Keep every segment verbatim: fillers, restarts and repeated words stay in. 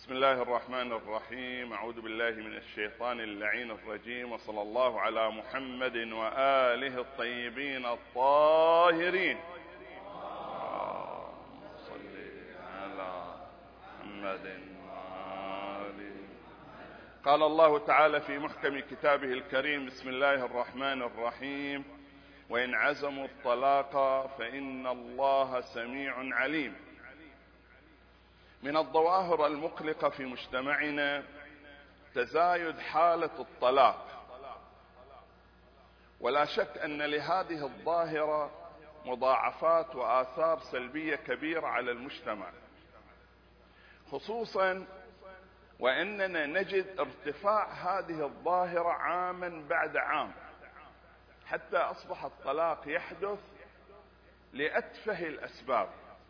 بسم الله الرحمن الرحيم. أعوذ بالله من الشيطان اللعين الرجيم، وصلى الله على محمد وآله الطيبين الطاهرين. صل على محمد وآله. قال الله تعالى في محكم كتابه الكريم: بسم الله الرحمن الرحيم: وإن عزموا الطلاق فإن الله سميع عليم. من الظواهر المقلقة في مجتمعنا تزايد حالة الطلاق، ولا شك أن لهذه الظاهرة مضاعفات وآثار سلبية كبيرة على المجتمع، خصوصا وأننا نجد ارتفاع هذه الظاهرة عاما بعد عام، حتى أصبح الطلاق يحدث لأتفه الأسباب.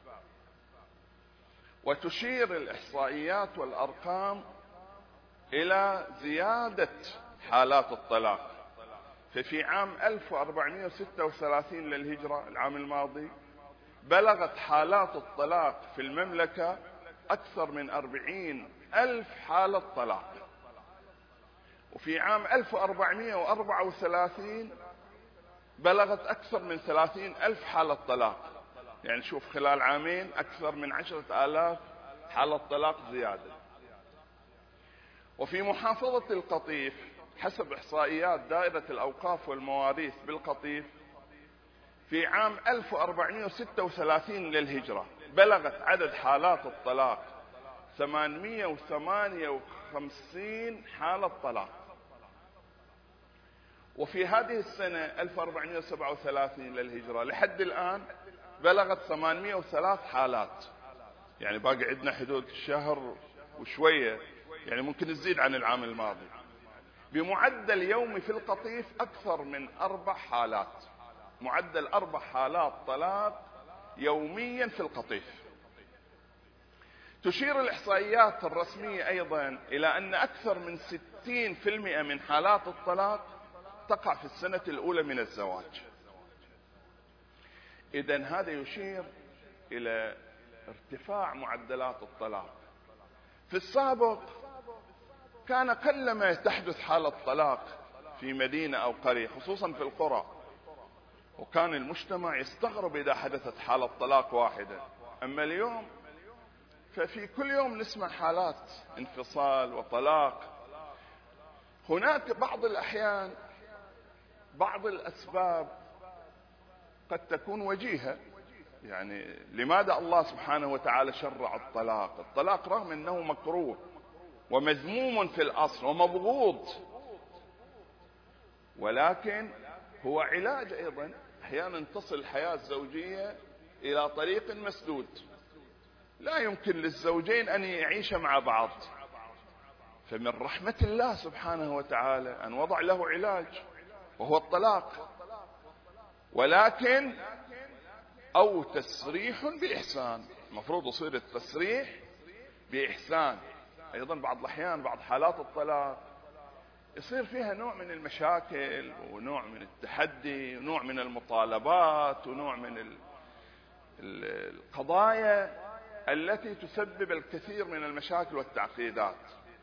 وتشير الإحصائيات والأرقام إلى زيادة حالات الطلاق. ففي عام ألف وأربعمائة وستة وثلاثين للهجرة، العام الماضي، بلغت حالات الطلاق في المملكة أكثر من أربعين ألف حالة طلاق. وفي عام ألف وأربعمائة وأربعة وثلاثين بلغت أكثر من ثلاثين ألف حالة طلاق. يعني شوف، خلال عامين أكثر من عشرة آلاف حالة طلاق زيادة. وفي محافظة القطيف حسب إحصائيات دائرة الأوقاف والمواريث بالقطيف، في عام ألف وأربعمائة وستة وثلاثين للهجرة بلغت عدد حالات الطلاق ثمانمائة وثمانية وخمسين حالة طلاق. وفي هذه السنة ألف وأربعمائة وسبعة وثلاثين للهجرة لحد الآن بلغت ثمانمائة وثلاث حالات. يعني باقي عندنا حدود شهر وشوية، يعني ممكن تزيد عن العام الماضي. بمعدل يومي في القطيف أكثر من أربع حالات، معدل أربع حالات طلاق يوميا في القطيف. تشير الإحصائيات الرسمية أيضا إلى أن أكثر من ستين بالمئة من حالات الطلاق تقع في السنة الأولى من الزواج. إذن هذا يشير إلى ارتفاع معدلات الطلاق. في السابق كان قلما تحدث حالة طلاق في مدينة أو قرية، خصوصا في القرى، وكان المجتمع يستغرب إذا حدثت حالة طلاق واحدة. أما اليوم ففي كل يوم نسمع حالات انفصال وطلاق. هناك بعض الأحيان بعض الأسباب قد تكون وجيهة. يعني لماذا الله سبحانه وتعالى شرع الطلاق؟ الطلاق رغم أنه مكروه ومذموم في الأصل ومبغوض، ولكن هو علاج أيضا. أحيانا تصل الحياة الزوجية إلى طريق مسدود، لا يمكن للزوجين أن يعيشا مع بعض، فمن رحمة الله سبحانه وتعالى أن وضع له علاج وهو الطلاق. ولكن أو تسريح بإحسان، المفروض يصير التسريح بإحسان. أيضا بعض الأحيان بعض حالات الطلاق يصير فيها نوع من المشاكل ونوع من التحدي ونوع من المطالبات ونوع من القضايا التي تسبب الكثير من المشاكل والتعقيدات.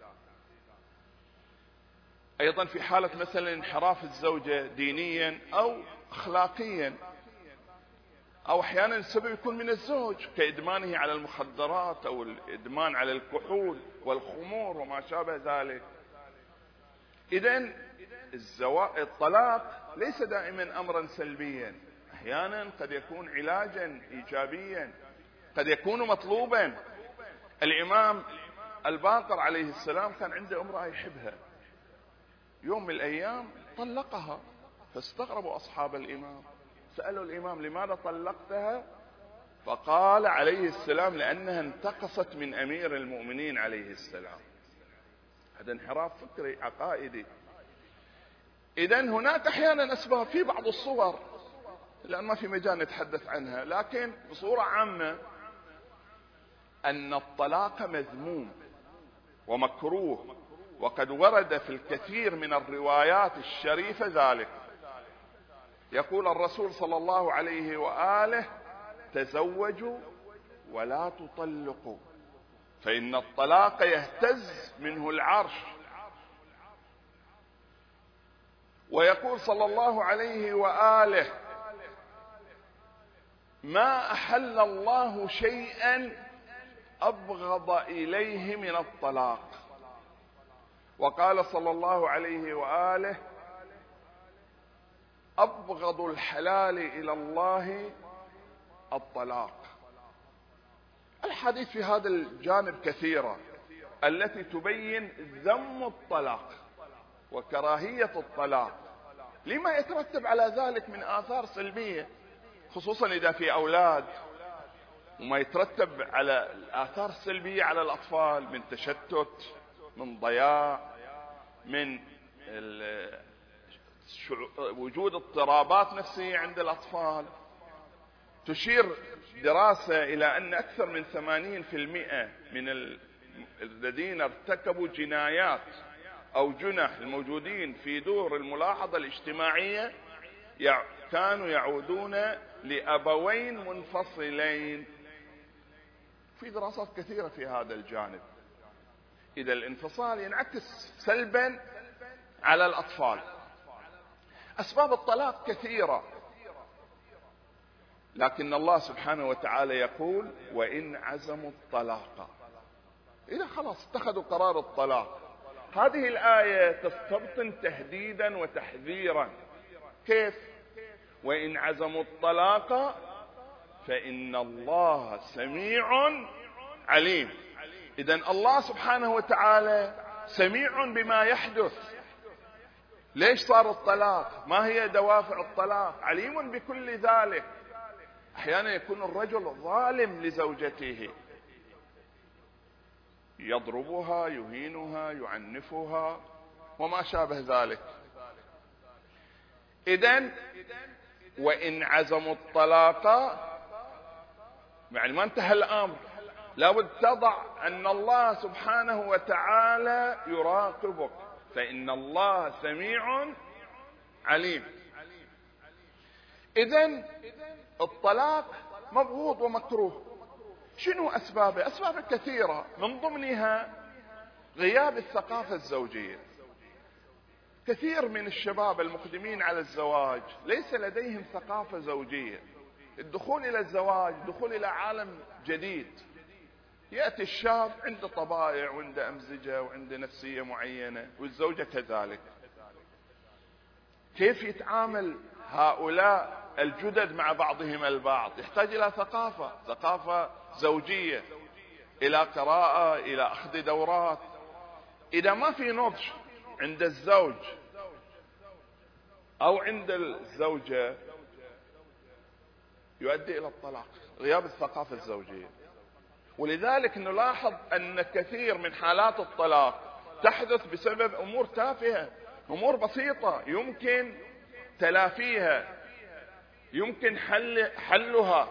أيضا في حالة مثلا انحراف الزوجة دينيا أو أخلاقيا، أو أحيانا السبب يكون من الزوج كإدمانه على المخدرات أو الإدمان على الكحول والخمور وما شابه ذلك. إذن الطلاق ليس دائما أمرا سلبيا، أحيانا قد يكون علاجا إيجابيا، قد يكون مطلوبا. الإمام الباقر عليه السلام كان عنده امرأة يحبها، يوم من الأيام طلقها، فاستغربوا أصحاب الإمام، سألوا الإمام: لماذا طلقتها؟ فقال عليه السلام: لأنها انتقصت من أمير المؤمنين عليه السلام. هذا انحراف فكري عقائدي. إذن هناك أحيانا أسباب في بعض الصور، لأن ما في مجال نتحدث عنها، لكن بصورة عامة أن الطلاق مذموم ومكروه، وقد ورد في الكثير من الروايات الشريفة ذلك. يقول الرسول صلى الله عليه وآله: تزوجوا ولا تطلقوا. فإن الطلاق يهتز منه العرش. ويقول صلى الله عليه وآله: ما أحل الله شيئا أبغض إليه من الطلاق. وقال صلى الله عليه وآله: أبغض الحلال إلى الله الطلاق. الحديث في هذا الجانب كثيرة التي تبين ذم الطلاق وكراهية الطلاق، لما يترتب على ذلك من آثار سلبية، خصوصا إذا في أولاد، وما يترتب على الآثار السلبية على الأطفال من تشتت، من ضياع، من وجود اضطرابات نفسية عند الأطفال. تشير دراسة إلى أن أكثر من ثمانين بالمئة من الذين ارتكبوا جنايات أو جنح الموجودين في دور الملاحظة الاجتماعية كانوا يعودون لأبوين منفصلين. في دراسات كثيرة في هذا الجانب. إذا الانفصال ينعكس سلبا على الأطفال. أسباب الطلاق كثيرة، لكن الله سبحانه وتعالى يقول: وإن عزموا الطلاق، إذا خلاص اتخذوا قرار الطلاق. هذه الآية تستبطن تهديدا وتحذيرا. كيف؟ وإن عزموا الطلاق فإن الله سميع عليم. إذا الله سبحانه وتعالى سميع بما يحدث. ليش صار الطلاق؟ ما هي دوافع الطلاق؟ عليم بكل ذلك. أحيانا يكون الرجل ظالم لزوجته، يضربها، يهينها، يعنفها وما شابه ذلك. إذن وإن عزموا الطلاق، يعني ما انتهى الأمر، لابد تضع أن الله سبحانه وتعالى يراقبك، فإن الله سميع عليم. إذن الطلاق مبغوض ومكروه. شنو أسبابه؟ أسباب كثيرة، من ضمنها غياب الثقافة الزوجية. كثير من الشباب المقدمين على الزواج ليس لديهم ثقافة زوجية. الدخول إلى الزواج دخول إلى عالم جديد. يأتي الشاب عنده طبائع وعنده أمزجة وعنده نفسية معينة، والزوجة كذلك. كيف يتعامل هؤلاء الجدد مع بعضهم البعض؟ يحتاج إلى ثقافة، ثقافة زوجية، إلى قراءة، إلى أخذ دورات. إذا ما في نضج عند الزوج أو عند الزوجة يؤدي إلى الطلاق، غياب الثقافة الزوجية. ولذلك نلاحظ أن كثير من حالات الطلاق تحدث بسبب أمور تافهة، أمور بسيطة يمكن تلافيها، يمكن حل حلها،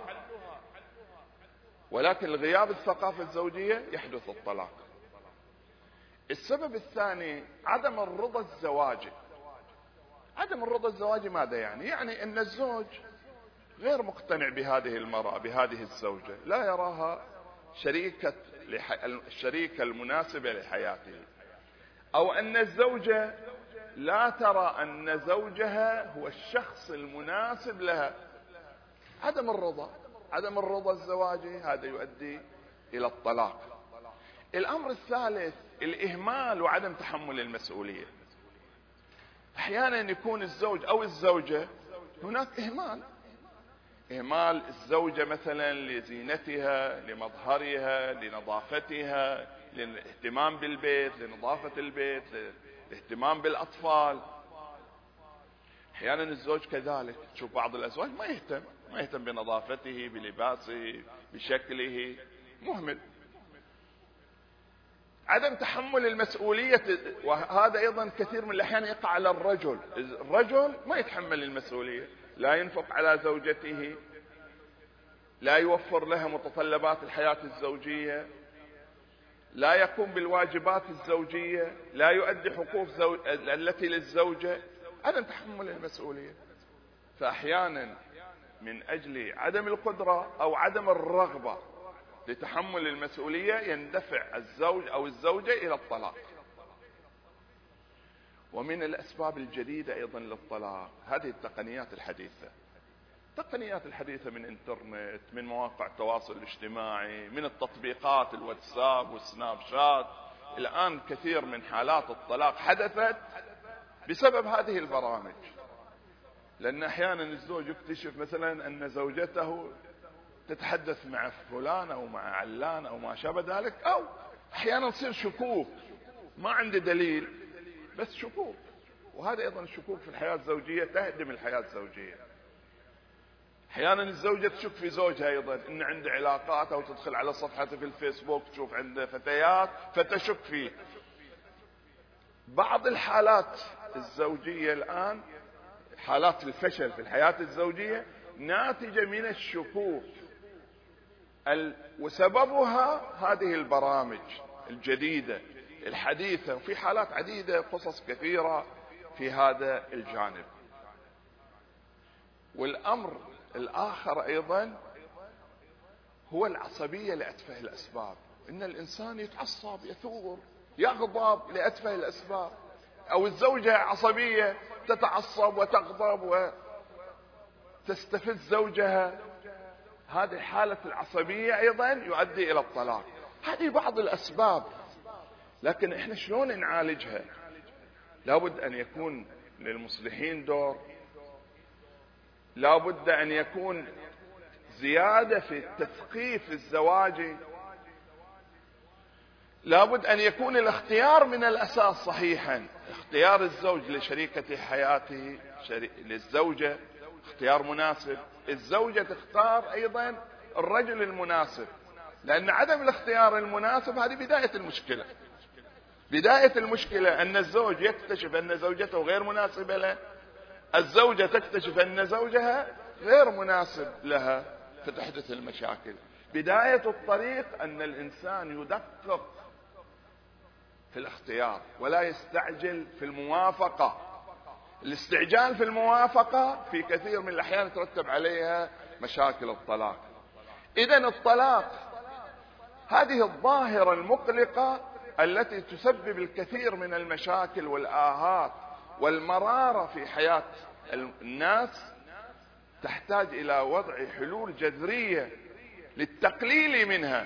ولكن غياب الثقافة الزوجية يحدث الطلاق. السبب الثاني عدم الرضا الزواجي. عدم الرضا الزواجي ماذا يعني؟ يعني أن الزوج غير مقتنع بهذه المرأة، بهذه الزوجة، لا يراها شريكة لح... الشريكة المناسبة لحياته، أو أن الزوجة لا ترى أن زوجها هو الشخص المناسب لها. عدم الرضا، عدم الرضا الزواجي هذا يؤدي إلى الطلاق. الأمر الثالث الإهمال وعدم تحمل المسؤولية. أحيانا يكون الزوج أو الزوجة هناك إهمال، إهمال الزوجة مثلا لزينتها، لمظهرها، لنظافتها، للاهتمام بالبيت، لنظافة البيت، للاهتمام بالأطفال. أحيانا الزوج كذلك، تشوف بعض الأزواج ما يهتم ما يهتم بنظافته، بلباسه، بشكله، مهمل. عدم تحمل المسؤولية، وهذا أيضا كثير من الأحيان يقع على الرجل. الرجل ما يتحمل المسؤولية، لا ينفق على زوجته، لا يوفر لها متطلبات الحياة الزوجية، لا يقوم بالواجبات الزوجية، لا يؤدي حقوق زو... التي للزوجة. عدم تحمل المسؤولية. فأحيانا من أجل عدم القدرة أو عدم الرغبة لتحمل المسؤولية يندفع الزوج أو الزوجة إلى الطلاق. ومن الأسباب الجديدة أيضا للطلاق هذه التقنيات الحديثة، التقنيات الحديثة من انترنت، من مواقع التواصل الاجتماعي، من التطبيقات الواتساب والسناب شات. الآن كثير من حالات الطلاق حدثت بسبب هذه البرامج، لأن أحيانا الزوج يكتشف مثلا أن زوجته تتحدث مع فلان أو مع علان أو ما شابه ذلك، أو أحيانا تصير شكوك ما عنده دليل بس شكوك. وهذا أيضا الشكوك في الحياة الزوجية تهدم الحياة الزوجية. أحيانا الزوجة تشك في زوجها أيضا إن عنده علاقات، أو تدخل على صفحته في الفيسبوك تشوف عنده فتيات فتشك فيه. بعض الحالات الزوجية الآن، حالات الفشل في الحياة الزوجية ناتجة من الشكوك، وسببها هذه البرامج الجديدة الحديثة. وفي حالات عديدة، قصص كثيرة في هذا الجانب. والأمر الآخر أيضا هو العصبية لأتفه الأسباب، إن الإنسان يتعصب، يثور، يغضب لأتفه الأسباب، أو الزوجة عصبية تتعصب وتغضب وتستفز زوجها. هذه حالة العصبية أيضا يؤدي إلى الطلاق. هذه بعض الأسباب، لكن إحنا شلون نعالجها؟ لابد أن يكون للمصلحين دور، لابد أن يكون زيادة في التثقيف الزواجي، لابد أن يكون الاختيار من الأساس صحيحا. اختيار الزوج لشريكة حياته للزوجة اختيار مناسب، الزوجة تختار أيضا الرجل المناسب، لأن عدم الاختيار المناسب هذه بداية المشكلة. بداية المشكلة أن الزوج يكتشف أن زوجته غير مناسبة له، الزوجة تكتشف أن زوجها غير مناسب لها، فتحدث المشاكل. بداية الطريق أن الإنسان يدقق في الاختيار ولا يستعجل في الموافقة. الاستعجال في الموافقة في كثير من الأحيان ترتب عليها مشاكل الطلاق. إذن الطلاق هذه الظاهرة المقلقة التي تسبب الكثير من المشاكل والآهات والمرارة في حياة الناس، تحتاج إلى وضع حلول جذرية للتقليل منها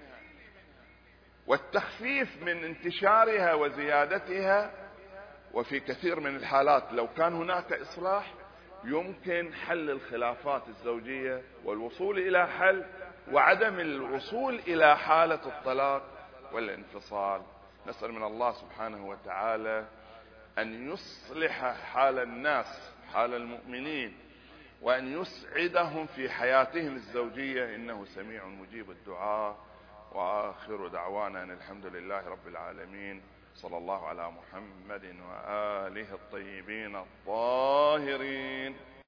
والتخفيف من انتشارها وزيادتها. وفي كثير من الحالات لو كان هناك إصلاح يمكن حل الخلافات الزوجية والوصول إلى حل، وعدم الوصول إلى حالة الطلاق والانفصال. نسأل من الله سبحانه وتعالى أن يصلح حال الناس، حال المؤمنين، وأن يسعدهم في حياتهم الزوجية، إنه سميع مجيب الدعاء. وآخر دعوانا أن الحمد لله رب العالمين، صلى الله على محمد وآله الطيبين الطاهرين.